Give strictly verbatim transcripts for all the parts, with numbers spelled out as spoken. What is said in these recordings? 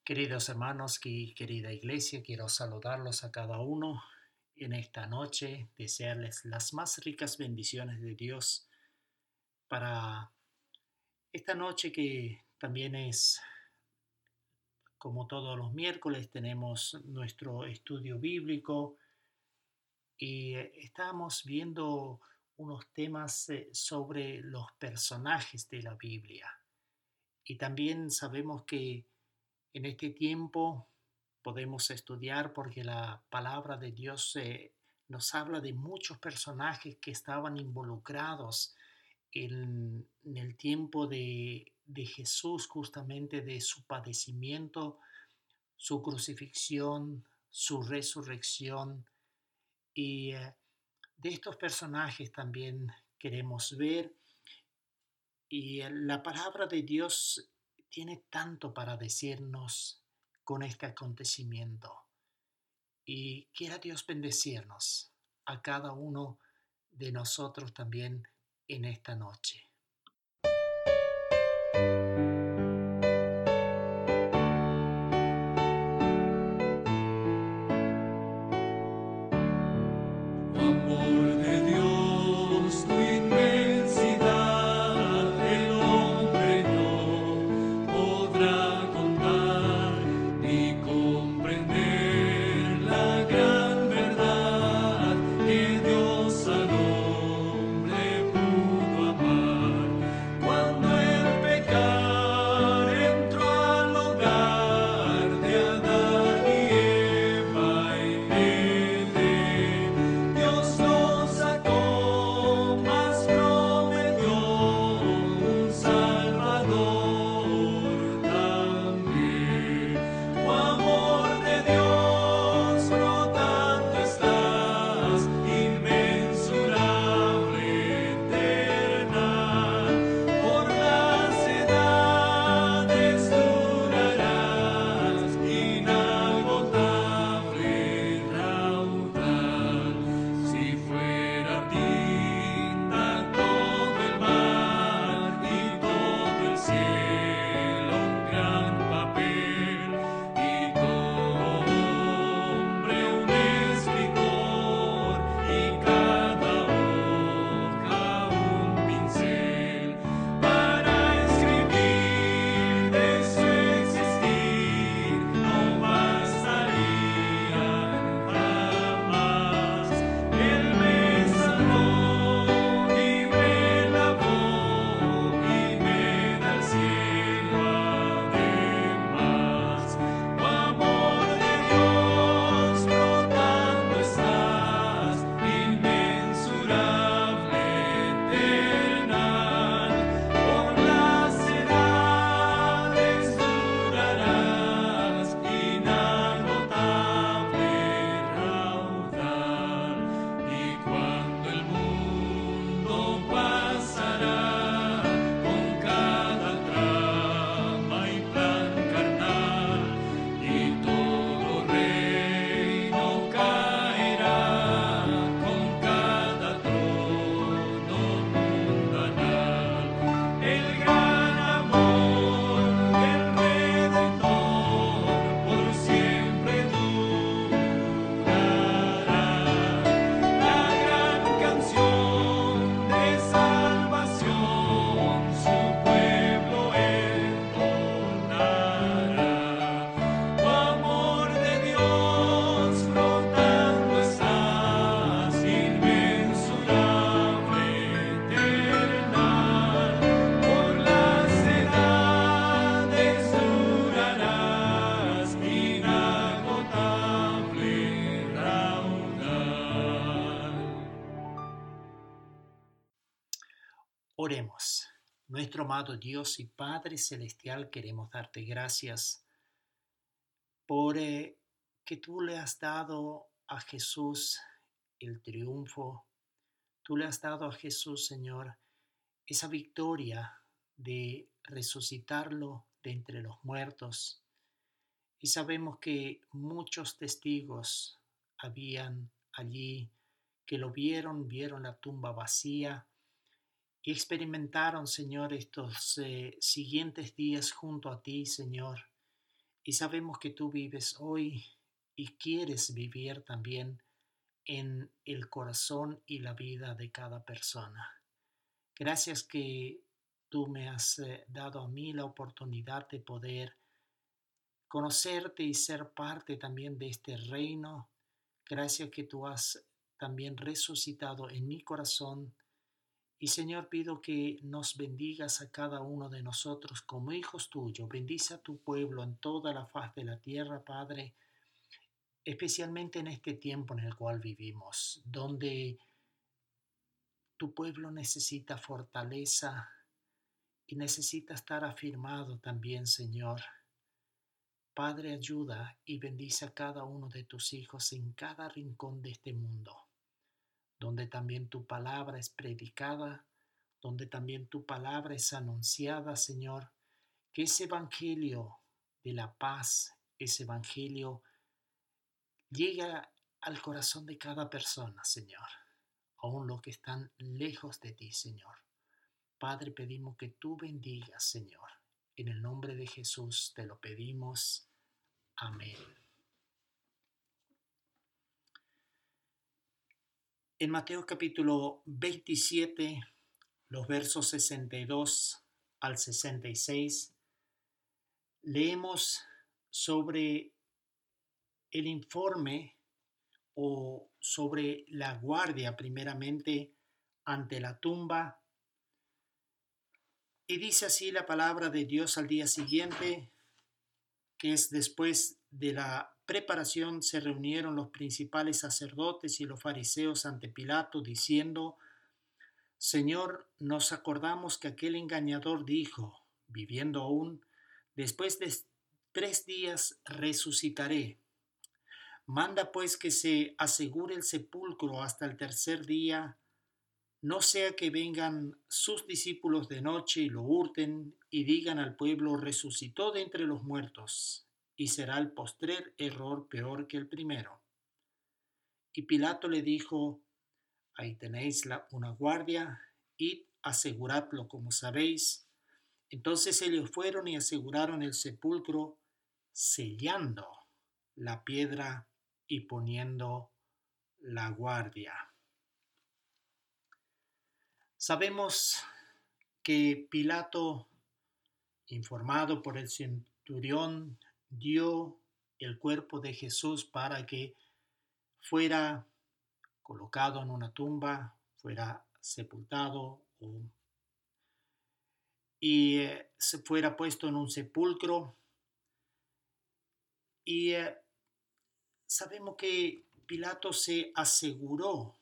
Queridos hermanos y querida iglesia, quiero saludarlos a cada uno en esta noche, desearles las más ricas bendiciones de Dios para esta noche que también es, como todos los miércoles, tenemos nuestro estudio bíblico y eh, estamos viendo unos temas eh, sobre los personajes de la Biblia. Y también sabemos que en este tiempo podemos estudiar porque la palabra de Dios eh, nos habla de muchos personajes que estaban involucrados en, en el tiempo de, de Jesús, justamente de su padecimiento, su crucifixión, su resurrección. Y eh, de estos personajes también queremos ver. Y eh, la palabra de Dios tiene tanto para decirnos con este acontecimiento. Y quiera Dios bendecirnos a cada uno de nosotros también en esta noche. Amor de Dios, tu inmensidad, el hombre no podrá contar ni comprender la gran verdad que Dios al hombre pudo amar. Cuando el pecado entró al hogar de Adán y Eva en Edén, Dios nos sacó, mas prometió un Salvador también. Oh amor de Dios, brotando estás, inmensurable, eternal. Por las edades durarás, inagotable, raudal. Si fuera tinta todo el mar y todo el cielo un gran papel, y todo hombre un escritor, y cada hoja un pincel, para escribir de su existir no bastarían jamás. Él me salvó y me lavó y me da el cielo además. Oh amor de Dios, brotando estás, inmensurable, eternal. Por las edades durarás, inagotable, raudal. Y cuando el mundo pasará con cada trama y plan carnal, y todo reino caerá con cada trono mundanal, el gran amor del Redentor por siempre durará. La gran canción de salvación su pueblo entonará. Oh amor de Dios, brotando estás, inmensurable, eternal. Por las edades durarás, inagotable, raudal. Oremos. Nuestro amado Dios y Padre Celestial, queremos darte gracias por eh, que tú le has dado a Jesús el triunfo. Tú le has dado a Jesús, Señor, esa victoria de resucitarlo de entre los muertos. Y sabemos que muchos testigos habían allí que lo vieron, vieron la tumba vacía y experimentaron, Señor, estos eh, siguientes días junto a ti, Señor, y sabemos que tú vives hoy y quieres vivir también en el corazón y la vida de cada persona. Gracias que tú me has eh, dado a mí la oportunidad de poder conocerte y ser parte también de este reino. Gracias que tú has también resucitado en mi corazón. Y Señor, pido que nos bendigas a cada uno de nosotros como hijos tuyos. Bendice a tu pueblo en toda la faz de la tierra, Padre, especialmente en este tiempo en el cual vivimos, donde tu pueblo necesita fortaleza y necesita estar afirmado también, Señor. Padre, ayuda y bendice a cada uno de tus hijos en cada rincón de este mundo, donde también tu palabra es predicada, donde también tu palabra es anunciada, Señor. Que ese evangelio de la paz, ese evangelio llegue al corazón de cada persona, Señor, aun los que están lejos de ti, Señor. Padre, pedimos que tú bendigas, Señor. En el nombre de Jesús te lo pedimos. Amén. En Mateo capítulo veintisiete, los versos sesenta y dos al sesenta y seis, leemos sobre el informe o sobre la guardia primeramente ante la tumba. Y dice así la palabra de Dios al día siguiente, que es después de la preparación, se reunieron los principales sacerdotes y los fariseos ante Pilato, diciendo: Señor, nos acordamos que aquel engañador dijo, viviendo aún, después de tres días resucitaré. Manda pues que se asegure el sepulcro hasta el tercer día, no sea que vengan sus discípulos de noche y lo hurten y digan al pueblo: resucitó de entre los muertos, y será el postrer error peor que el primero. Y Pilato le dijo: ahí tenéis la, una guardia, id, aseguradlo como sabéis. Entonces ellos fueron y aseguraron el sepulcro, sellando la piedra y poniendo la guardia. Sabemos que Pilato, informado por el centurión, dio el cuerpo de Jesús para que fuera colocado en una tumba, fuera sepultado o, y eh, se fuera puesto en un sepulcro. Y eh, sabemos que Pilato se aseguró,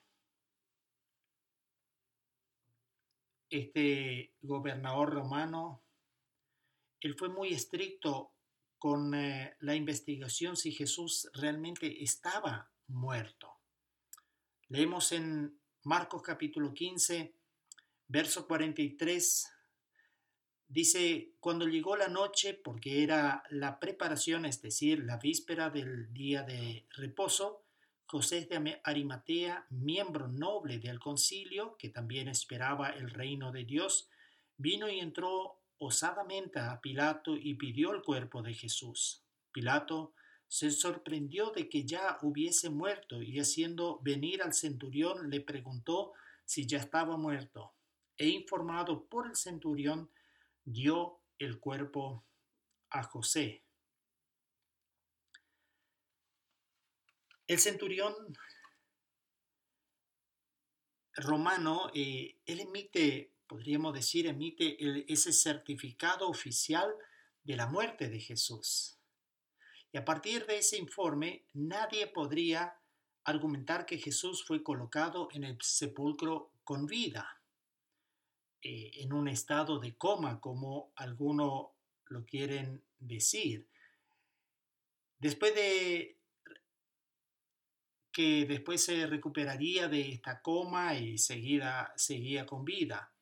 este gobernador romano, él fue muy estricto con eh, la investigación si Jesús realmente estaba muerto. Leemos en Marcos capítulo quince, verso cuarenta y tres, dice: cuando llegó la noche, porque era la preparación, es decir, la víspera del día de reposo, José de Arimatea, miembro noble del concilio, que también esperaba el reino de Dios, vino y entró osadamente a Pilato y pidió el cuerpo de Jesús. Pilato se sorprendió de que ya hubiese muerto y, haciendo venir al centurión, le preguntó si ya estaba muerto. E informado por el centurión, dio el cuerpo a José. El centurión romano, eh, él emite, podríamos decir, emite el, ese certificado oficial de la muerte de Jesús. Y a partir de ese informe, nadie podría argumentar que Jesús fue colocado en el sepulcro con vida, eh, en un estado de coma, como algunos lo quieren decir. Después de que después se recuperaría de esta coma y seguida, seguía con vida.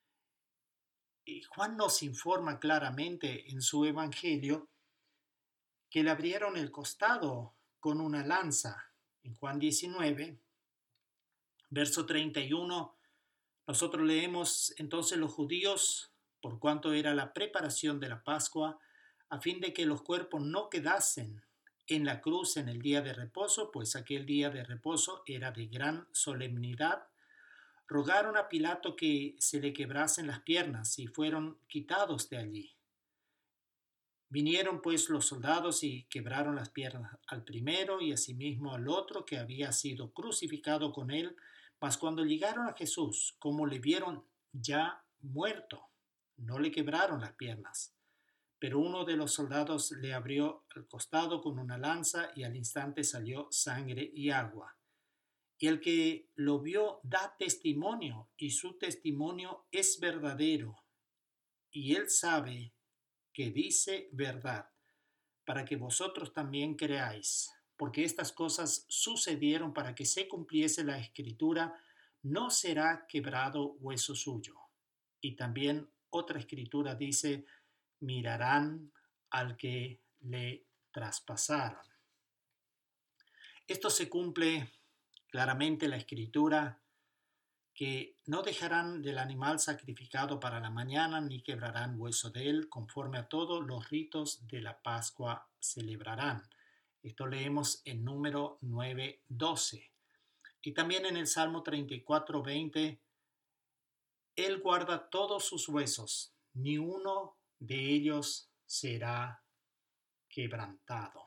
Y Juan nos informa claramente en su evangelio que le abrieron el costado con una lanza. En Juan diecinueve, verso treinta y uno, nosotros leemos: entonces los judíos, por cuanto era la preparación de la Pascua, a fin de que los cuerpos no quedasen en la cruz en el día de reposo, pues aquel día de reposo era de gran solemnidad. Rogaron a Pilato que se le quebrasen las piernas y fueron quitados de allí. Vinieron pues los soldados y quebraron las piernas al primero y asimismo al otro que había sido crucificado con él. Mas cuando llegaron a Jesús, como le vieron ya muerto, no le quebraron las piernas. Pero uno de los soldados le abrió el costado con una lanza y al instante salió sangre y agua. Y el que lo vio da testimonio, y su testimonio es verdadero, y él sabe que dice verdad, para que vosotros también creáis, porque estas cosas sucedieron para que se cumpliese la escritura: no será quebrado hueso suyo. Y también otra escritura dice: mirarán al que le traspasaron. Esto se cumple claramente la escritura, que no dejarán del animal sacrificado para la mañana, ni quebrarán hueso de él, conforme a todos los ritos de la Pascua celebrarán. Esto leemos en Número nueve doce. Y también en el Salmo treinta y cuatro veinte, Él guarda todos sus huesos, ni uno de ellos será quebrantado.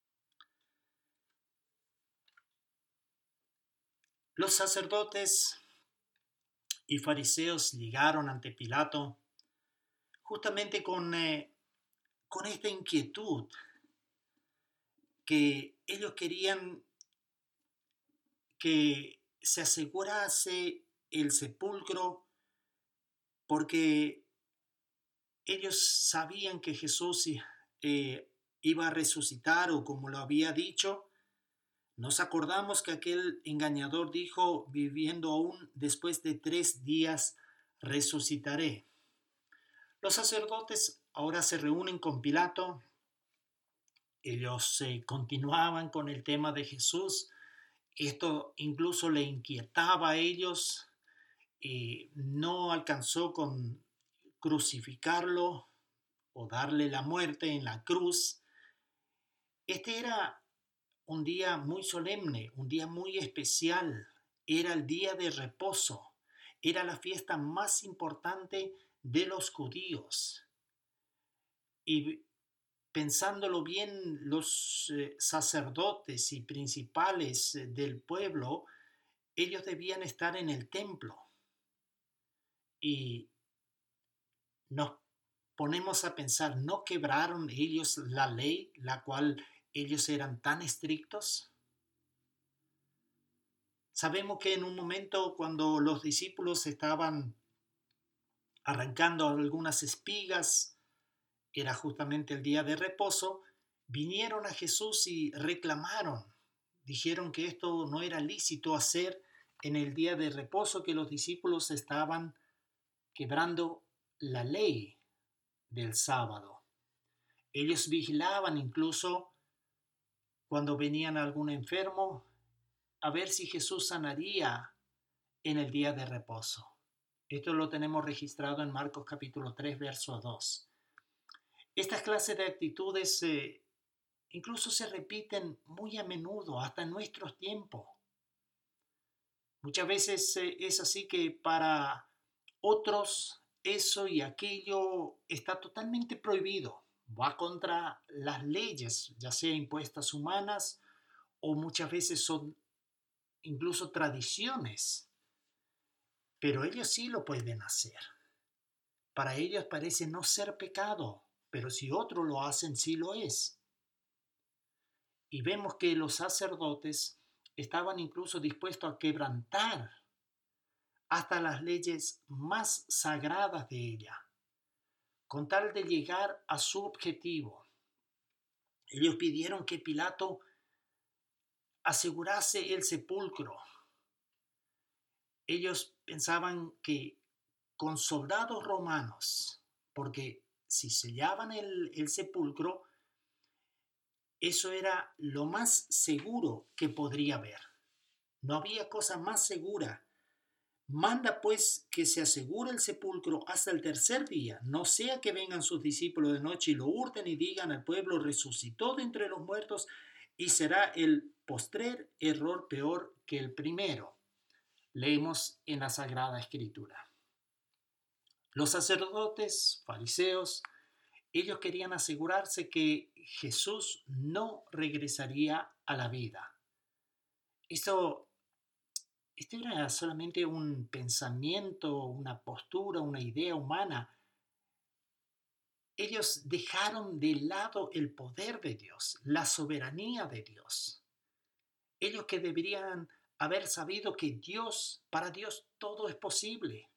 Los sacerdotes y fariseos llegaron ante Pilato justamente con, eh, con esta inquietud, que ellos querían que se asegurase el sepulcro, porque ellos sabían que Jesús eh, iba a resucitar, o como lo había dicho. Nos acordamos que aquel engañador dijo: viviendo aún después de tres días resucitaré. Los sacerdotes ahora se reúnen con Pilato. Ellos eh, continuaban con el tema de Jesús. Esto incluso le inquietaba a ellos. Eh, no alcanzó con crucificarlo o darle la muerte en la cruz. Este era un día muy solemne, un día muy especial. Era el día de reposo. Era la fiesta más importante de los judíos. Y pensándolo bien, los eh, sacerdotes y principales eh, del pueblo, ellos debían estar en el templo. Y nos ponemos a pensar, ¿no quebraron ellos la ley, la cual ellos eran tan estrictos? Sabemos que en un momento, cuando los discípulos estaban arrancando algunas espigas, era justamente el día de reposo, vinieron a Jesús y reclamaron. Dijeron que esto no era lícito hacer en el día de reposo, que los discípulos estaban quebrando la ley del sábado. Ellos vigilaban incluso cuando venían algún enfermo, a ver si Jesús sanaría en el día de reposo. Esto lo tenemos registrado en Marcos capítulo tres, verso dos. Estas clases de actitudes eh, incluso se repiten muy a menudo, hasta en nuestros tiempos. Muchas veces eh, es así que para otros eso y aquello está totalmente prohibido. Va contra las leyes, ya sea impuestas humanas, o muchas veces son incluso tradiciones. Pero ellos sí lo pueden hacer. Para ellos parece no ser pecado, pero si otros lo hacen, sí lo es. Y vemos que los sacerdotes estaban incluso dispuestos a quebrantar hasta las leyes más sagradas de ella, con tal de llegar a su objetivo. Ellos pidieron que Pilato asegurase el sepulcro. Ellos pensaban que con soldados romanos, porque si sellaban el, el sepulcro, eso era lo más seguro que podría haber. No había cosa más segura Manda pues que se asegure el sepulcro hasta el tercer día, no sea que vengan sus discípulos de noche y lo hurten y digan al pueblo, resucitó de entre los muertos, y será el postrer error peor que el primero. Leemos en la Sagrada Escritura. Los sacerdotes, fariseos, ellos querían asegurarse que Jesús no regresaría a la vida. Esto, esto era solamente un pensamiento, una postura, una idea humana. Ellos dejaron de lado el poder de Dios, la soberanía de Dios. Ellos que deberían haber sabido que Dios, para Dios todo es posible.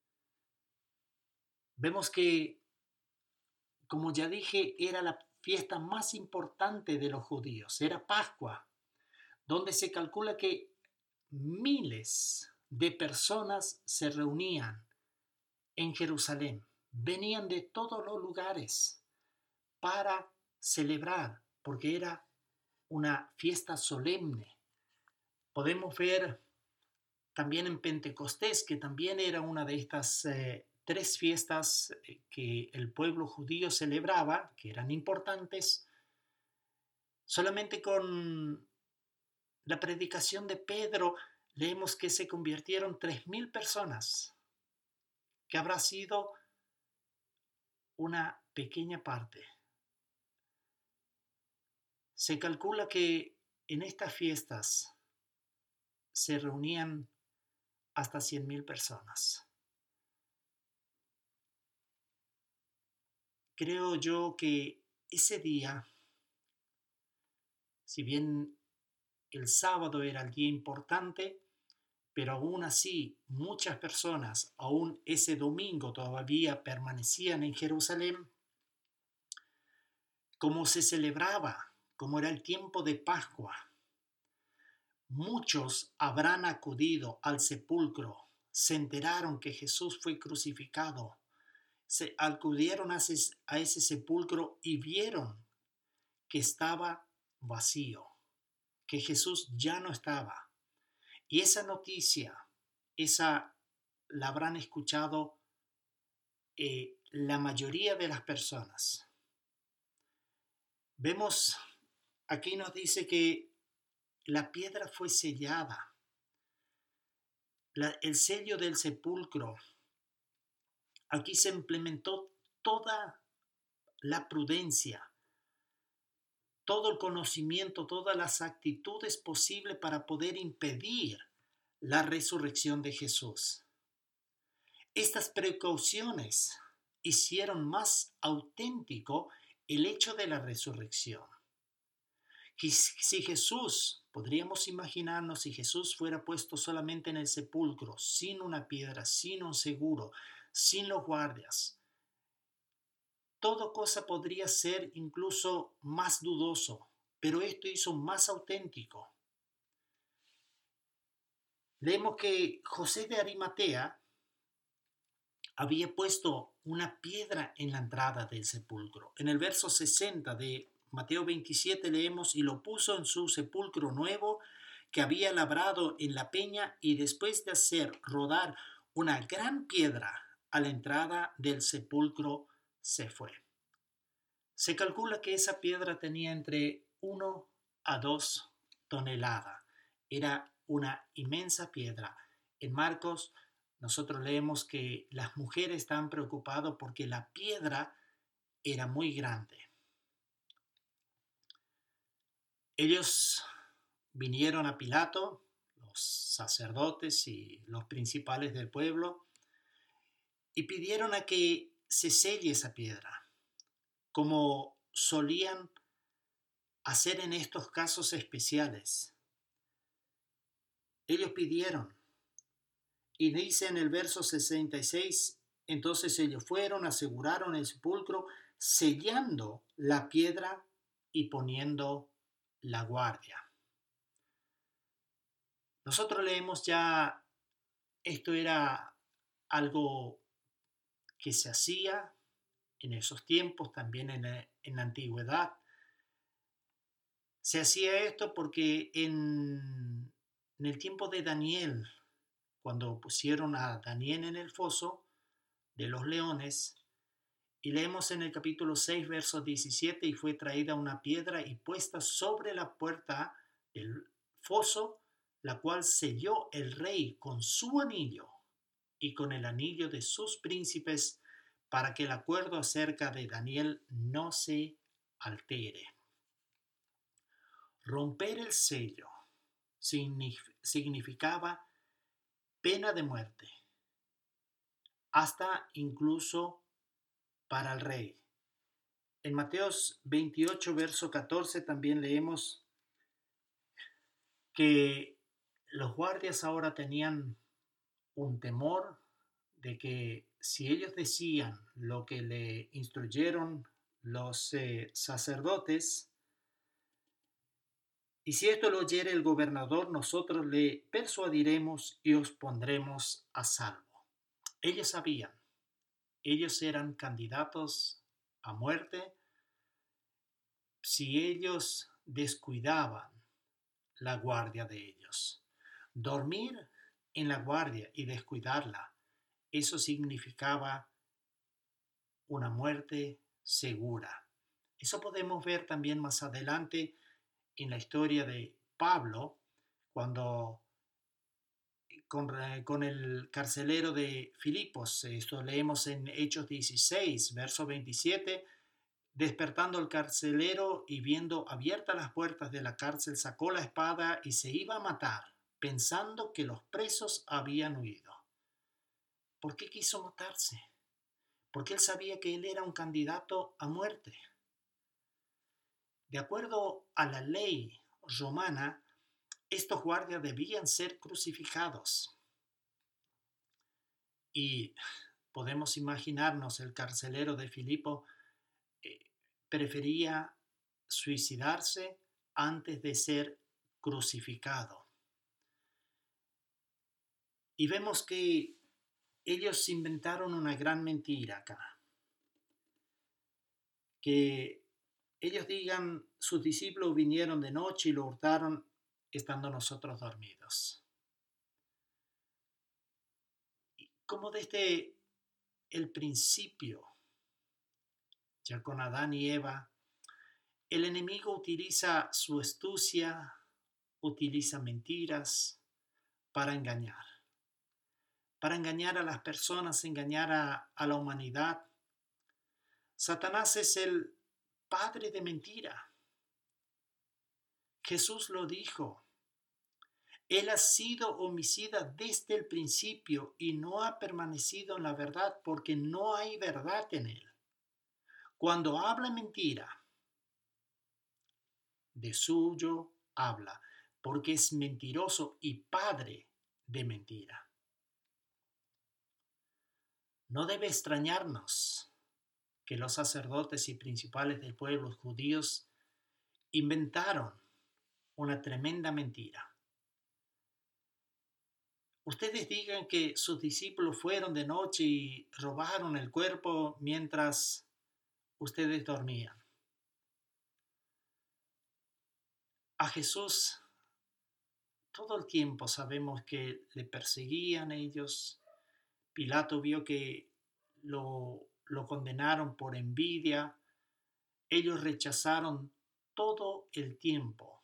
Vemos que, como ya dije, era la fiesta más importante de los judíos, era Pascua, donde se calcula que miles de personas se reunían en Jerusalén. Venían de todos los lugares para celebrar, porque era una fiesta solemne. Podemos ver también en Pentecostés, que también era una de estas eh, tres fiestas que el pueblo judío celebraba, que eran importantes. Solamente con la predicación de Pedro leemos que se convirtieron tres mil personas, que habrá sido una pequeña parte. Se calcula que en estas fiestas se reunían hasta cien mil personas. Creo yo que ese día, si bien el sábado era el día importante, pero aún así muchas personas, aún ese domingo todavía permanecían en Jerusalén, como se celebraba, como era el tiempo de Pascua. Muchos habrán acudido al sepulcro, se enteraron que Jesús fue crucificado, se acudieron a ese, a ese sepulcro y vieron que estaba vacío, que Jesús ya no estaba. Y esa noticia, esa la habrán escuchado eh, la mayoría de las personas. Vemos, aquí nos dice que la piedra fue sellada, la, el sello del sepulcro. Aquí se implementó toda la prudencia, todo el conocimiento, todas las actitudes posibles para poder impedir la resurrección de Jesús. Estas precauciones hicieron más auténtico el hecho de la resurrección. Si Jesús, podríamos imaginarnos, si Jesús fuera puesto solamente en el sepulcro, sin una piedra, sin un seguro, sin los guardias, toda cosa podría ser incluso más dudoso, pero esto hizo más auténtico. Leemos que José de Arimatea había puesto una piedra en la entrada del sepulcro. En el verso sesenta de Mateo veintisiete leemos, y lo puso en su sepulcro nuevo que había labrado en la peña, y después de hacer rodar una gran piedra a la entrada del sepulcro, se fue. Se calcula que esa piedra tenía entre uno a dos toneladas. Era una inmensa piedra. En Marcos nosotros leemos que las mujeres estaban preocupadas porque la piedra era muy grande. Ellos vinieron a Pilato, los sacerdotes y los principales del pueblo, y pidieron a que se selle esa piedra, como solían hacer en estos casos especiales. Ellos pidieron, y dice en el verso sesenta y seis, entonces ellos fueron, aseguraron el sepulcro, sellando la piedra y poniendo la guardia. Nosotros leemos ya, esto era algo que se hacía en esos tiempos, también en la, en la antigüedad. Se hacía esto porque en, en el tiempo de Daniel, cuando pusieron a Daniel en el foso de los leones. Y leemos en el capítulo seis, verso diecisiete, y fue traída una piedra y puesta sobre la puerta del foso, la cual selló el rey con su anillo y con el anillo de sus príncipes, para que el acuerdo acerca de Daniel no se altere. Romper el sello significaba pena de muerte, hasta incluso para el rey. En Mateos veintiocho, verso catorce, también leemos que los guardias ahora tenían un temor de que si ellos decían lo que le instruyeron los eh, sacerdotes, y si esto lo oyere el gobernador, nosotros le persuadiremos y os pondremos a salvo. Ellos sabían, ellos eran candidatos a muerte si ellos descuidaban la guardia de ellos. Dormir en la guardia y descuidarla, eso significaba una muerte segura. Eso podemos ver también más adelante en la historia de Pablo, cuando con, con el carcelero de Filipos, esto leemos en Hechos dieciséis, verso veintisiete, despertando el carcelero y viendo abiertas las puertas de la cárcel, sacó la espada y se iba a matar, pensando que los presos habían huido. ¿Por qué quiso matarse? Porque él sabía que él era un candidato a muerte. De acuerdo a la ley romana, estos guardias debían ser crucificados. Y podemos imaginarnos, el carcelero de Filipo eh, prefería suicidarse antes de ser crucificado. Y vemos que ellos inventaron una gran mentira acá. Que ellos digan, sus discípulos vinieron de noche y lo hurtaron estando nosotros dormidos. Como desde el principio, ya con Adán y Eva, el enemigo utiliza su astucia, utiliza mentiras para engañar. Para engañar a las personas, engañar a, a la humanidad. Satanás es el padre de mentira. Jesús lo dijo. Él ha sido homicida desde el principio y no ha permanecido en la verdad porque no hay verdad en él. Cuando habla mentira, de suyo habla, porque es mentiroso y padre de mentira. No debe extrañarnos que los sacerdotes y principales del pueblo judíos inventaron una tremenda mentira. Ustedes digan que sus discípulos fueron de noche y robaron el cuerpo mientras ustedes dormían. A Jesús todo el tiempo sabemos que le perseguían ellos. Pilato vio que lo, lo condenaron por envidia. Ellos rechazaron todo el tiempo.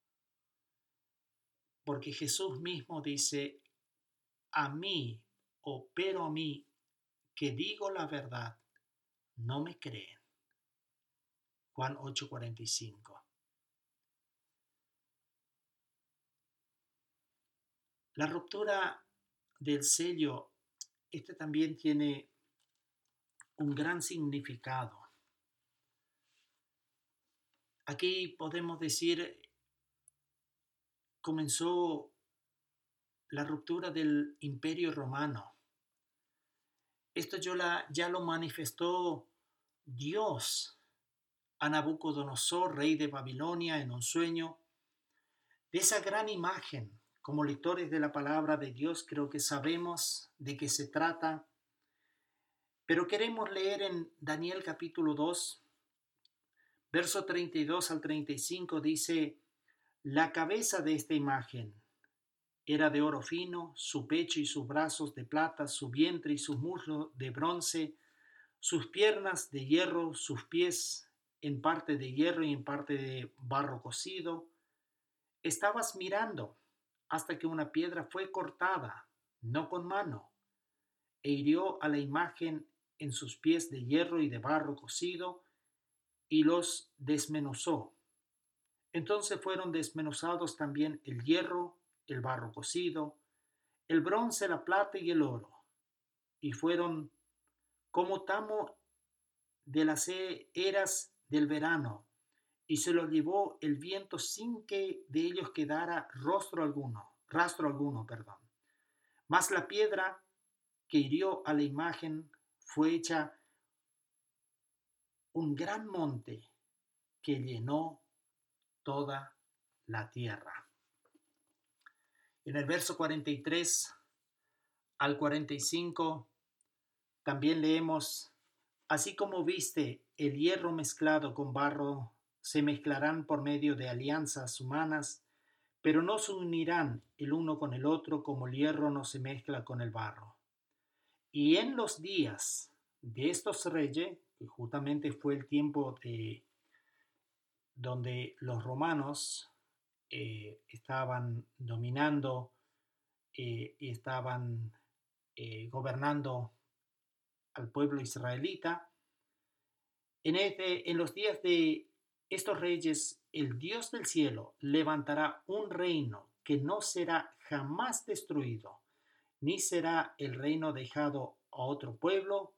Porque Jesús mismo dice, a mí, o pero a mí, que digo la verdad, no me creen. Juan ocho cuarenta y cinco. La ruptura del sello, este también tiene un gran significado. Aquí podemos decir, comenzó la ruptura del Imperio Romano. Esto ya, la, ya lo manifestó Dios a Nabucodonosor, rey de Babilonia, en un sueño. De esa gran imagen, como lectores de la palabra de Dios, creo que sabemos de qué se trata. Pero queremos leer en Daniel capítulo dos, verso treinta y dos al treinta y cinco, dice, la cabeza de esta imagen era de oro fino, su pecho y sus brazos de plata, su vientre y sus muslos de bronce, sus piernas de hierro, sus pies en parte de hierro y en parte de barro cocido. Estabas mirando hasta que una piedra fue cortada, no con mano, e hirió a la imagen en sus pies de hierro y de barro cocido, y los desmenuzó. Entonces fueron desmenuzados también el hierro, el barro cocido, el bronce, la plata y el oro, y fueron como tamo de las eras del verano, y se los llevó el viento sin que de ellos quedara rostro alguno, rastro alguno, perdón. Mas la piedra que hirió a la imagen fue hecha un gran monte que llenó toda la tierra. En el verso cuarenta y tres al cuarenta y cinco también leemos: así como viste el hierro mezclado con barro, se mezclarán por medio de alianzas humanas, pero no se unirán el uno con el otro como el hierro no se mezcla con el barro. Y en los días de estos reyes, que justamente fue el tiempo de, donde los romanos eh, estaban dominando eh, y estaban eh, gobernando al pueblo israelita, en, este, en los días de estos reyes, el Dios del cielo levantará un reino que no será jamás destruido, ni será el reino dejado a otro pueblo,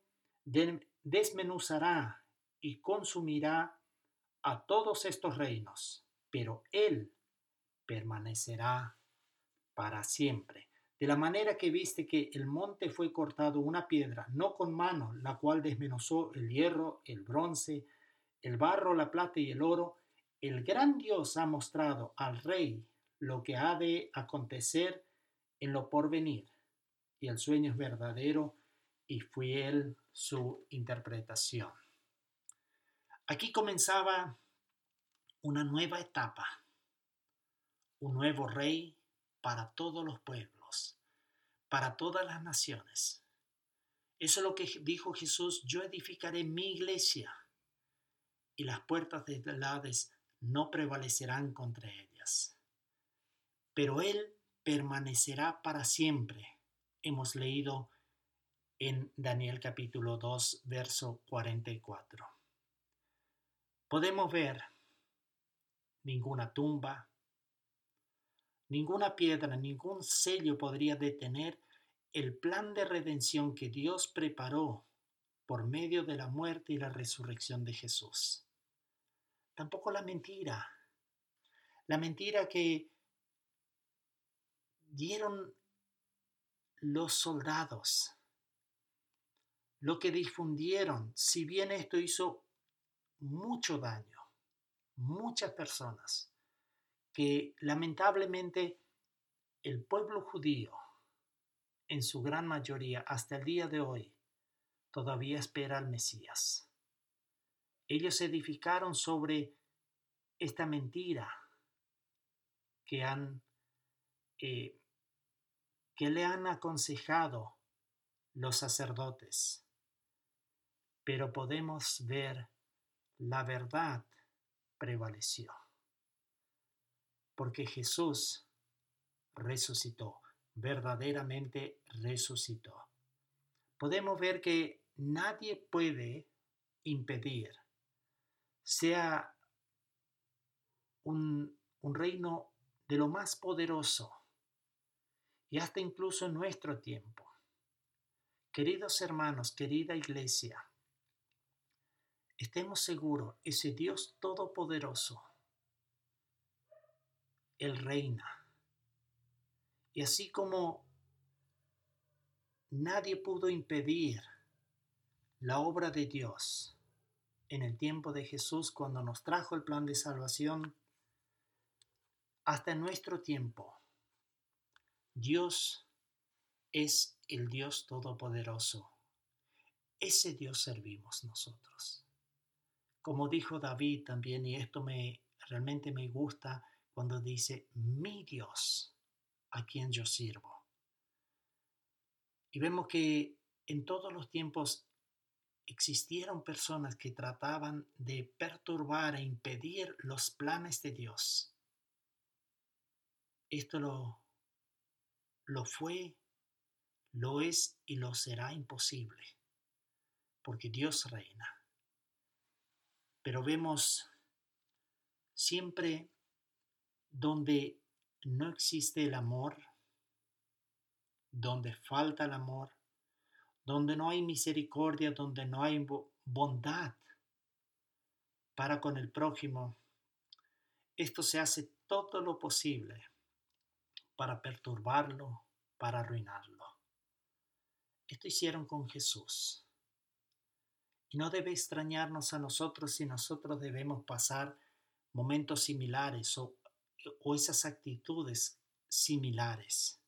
desmenuzará y consumirá a todos estos reinos, pero él permanecerá para siempre. De la manera que viste que el monte fue cortado una piedra, no con mano, la cual desmenuzó el hierro, el bronce, el barro, la plata y el oro, el gran Dios ha mostrado al rey lo que ha de acontecer en lo porvenir, y el sueño es verdadero y fiel su interpretación. Aquí comenzaba una nueva etapa, un nuevo rey para todos los pueblos, para todas las naciones. Eso es lo que dijo Jesús: yo edificaré mi iglesia y las puertas del Hades no prevalecerán contra ellas. Pero Él permanecerá para siempre. Hemos leído en Daniel capítulo dos, verso cuarenta y cuatro. Podemos ver ninguna tumba, ninguna piedra, ningún sello podría detener el plan de redención que Dios preparó por medio de la muerte y la resurrección de Jesús. Tampoco la mentira, la mentira que dieron los soldados, lo que difundieron, si bien esto hizo mucho daño, muchas personas, que lamentablemente el pueblo judío, en su gran mayoría, hasta el día de hoy, todavía espera al Mesías. Ellos edificaron sobre esta mentira que, han, eh, que le han aconsejado los sacerdotes. Pero podemos ver la verdad prevaleció, porque Jesús resucitó, verdaderamente resucitó. Podemos ver que nadie puede impedir, sea un, un reino de lo más poderoso, y hasta incluso en nuestro tiempo. Queridos hermanos, querida iglesia, estemos seguros, ese Dios todopoderoso, Él reina. Y así como nadie pudo impedir la obra de Dios en el tiempo de Jesús cuando nos trajo el plan de salvación, hasta en nuestro tiempo, Dios es el Dios todopoderoso. Ese Dios servimos nosotros. Como dijo David también, y esto me realmente me gusta cuando dice mi Dios, a quien yo sirvo. Y vemos que en todos los tiempos existieron personas que trataban de perturbar e impedir los planes de Dios. Esto lo, lo fue, lo es y lo será imposible, porque Dios reina. Pero vemos siempre donde no existe el amor, donde falta el amor, donde no hay misericordia, donde no hay bondad para con el prójimo, esto se hace todo lo posible para perturbarlo, para arruinarlo. Esto hicieron con Jesús. Y no debe extrañarnos a nosotros si nosotros debemos pasar momentos similares o, o esas actitudes similares.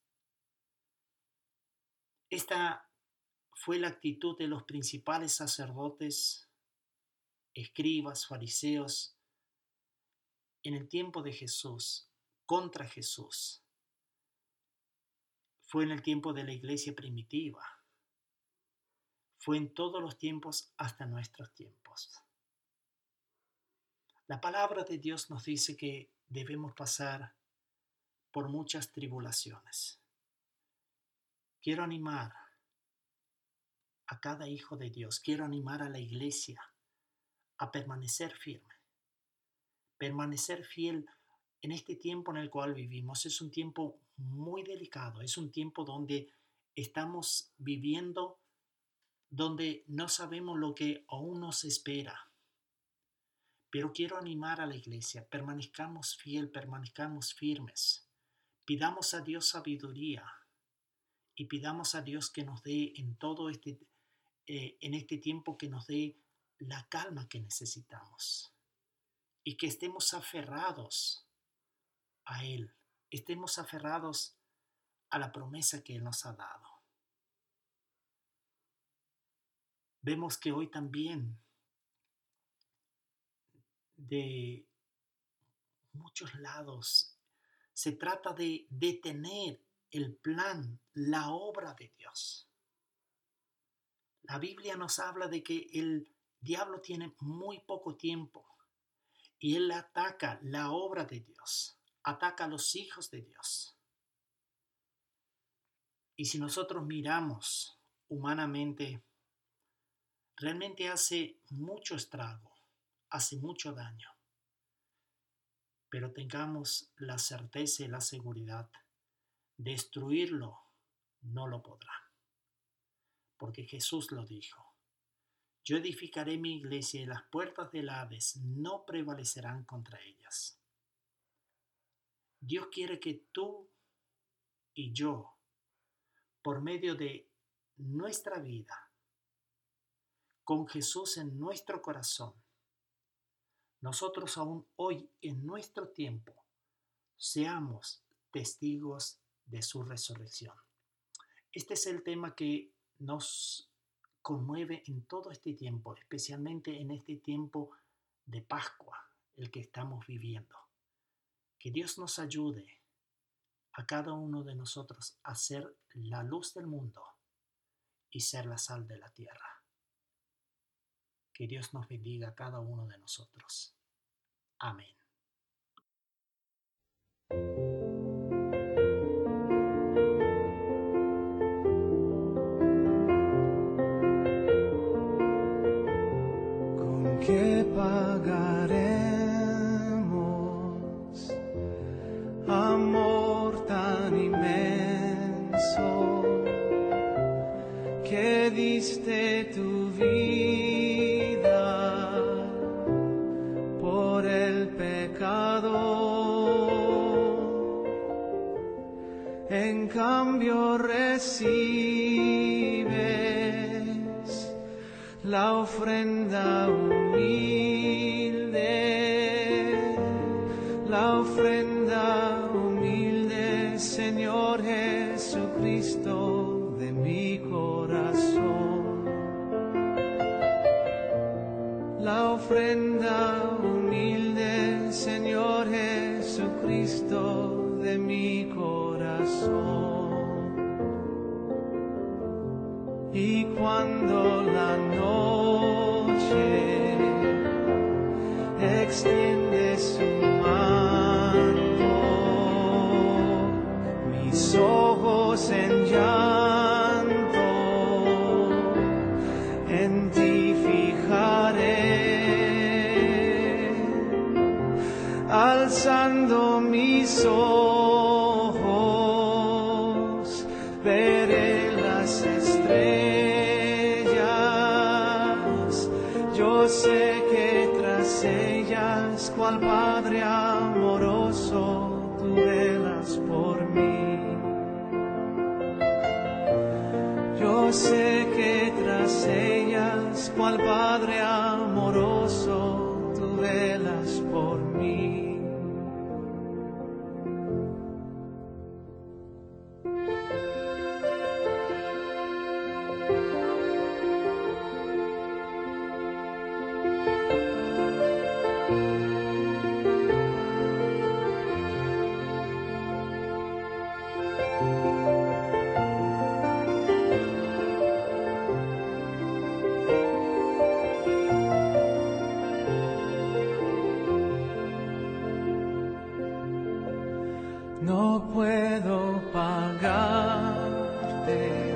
Esta fue la actitud de los principales sacerdotes, escribas, fariseos, en el tiempo de Jesús, contra Jesús. Fue en el tiempo de la iglesia primitiva. Fue en todos los tiempos hasta nuestros tiempos. La palabra de Dios nos dice que debemos pasar por muchas tribulaciones. Quiero animar a cada hijo de Dios, quiero animar a la iglesia a permanecer firme. Permanecer fiel en este tiempo en el cual vivimos. Es un tiempo muy delicado, es un tiempo donde estamos viviendo, donde no sabemos lo que aún nos espera. Pero quiero animar a la iglesia, permanezcamos fiel, permanezcamos firmes. Pidamos a Dios sabiduría y pidamos a Dios que nos dé en todo este, eh, en este tiempo, que nos dé la calma que necesitamos. Y que estemos aferrados a Él, estemos aferrados a la promesa que Él nos ha dado. Vemos que hoy también de muchos lados se trata de detener el plan, la obra de Dios. La Biblia nos habla de que el diablo tiene muy poco tiempo y él ataca la obra de Dios, ataca a los hijos de Dios. Y si nosotros miramos humanamente, realmente hace mucho estrago, hace mucho daño. Pero tengamos la certeza y la seguridad, destruirlo no lo podrá. Porque Jesús lo dijo. Yo edificaré mi iglesia y las puertas del Hades no prevalecerán contra ellas. Dios quiere que tú y yo, por medio de nuestra vida, con Jesús en nuestro corazón, nosotros aún hoy en nuestro tiempo seamos testigos de su resurrección. Este es el tema que nos conmueve en todo este tiempo, especialmente en este tiempo de Pascua, el que estamos viviendo. Que Dios nos ayude a cada uno de nosotros a ser la luz del mundo y ser la sal de la tierra. Que Dios nos bendiga a cada uno de nosotros. Amén. ¿Con qué pagaremos amor tan inmenso que diste tu vida por el pecado? En cambio recibes la ofrenda humilde, la ofrenda humilde, Señor Jesucristo, de mi corazón. La ofrenda humilde, Señor Jesucristo, de de mi corazón. Y cuando la noche extiende su manto, mis ojos en llanto en ti fijaré, alzando mis ojos veré las estrellas. Yo sé que tras ellas, cual Padre amoroso, tú velas por mí. Yo sé que tras ellas, cual Padre amoroso, tú velas por mí. No puedo pagarte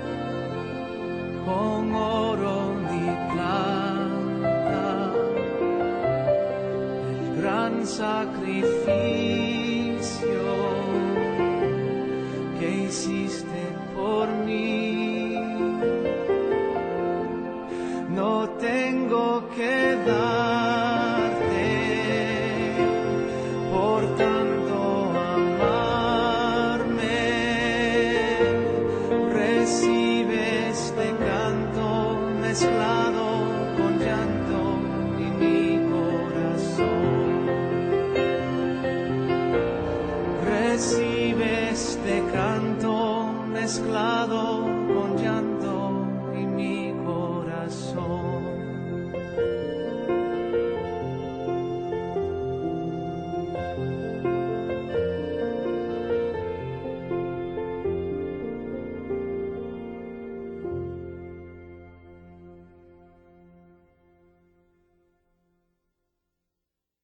con oro ni plata el gran sacrificio que hiciste por mí. No tengo que darte por tanto recibe este canto mezclado con llanto en mi corazón. Recibe este canto mezclado